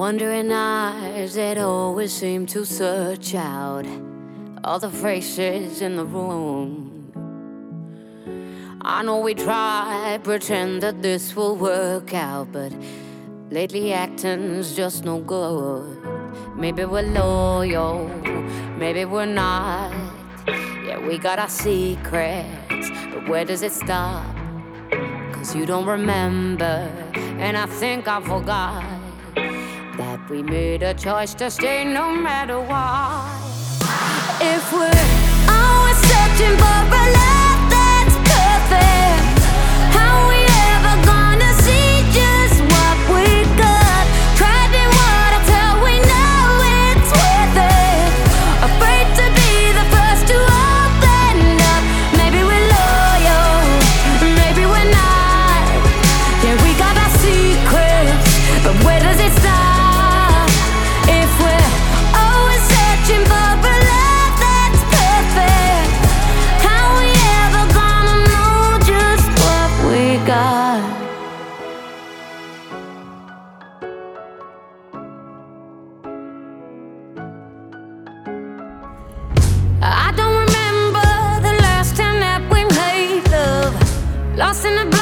Wondering eyes that always seem to search out all the faces in the room. I know we try, pretend that this will work out, but lately acting's just no good. Maybe we're loyal, maybe we're not. Yeah, we got our secrets, but where does it stop? 'Cause you don't remember, and I think I forgot that we made a choice to stay no matter what. If we're always searching for a love that's perfect, how we ever gonna see just what we got? Tried in water till we know it's worth it. Afraid to be the first to open up. Maybe we're loyal, maybe we're not. Yeah, we got our secrets, but where does it stop? If we're always searching for a love that's perfect, how we ever gonna know just what we got? I don't remember the last time that we made love. Lost in the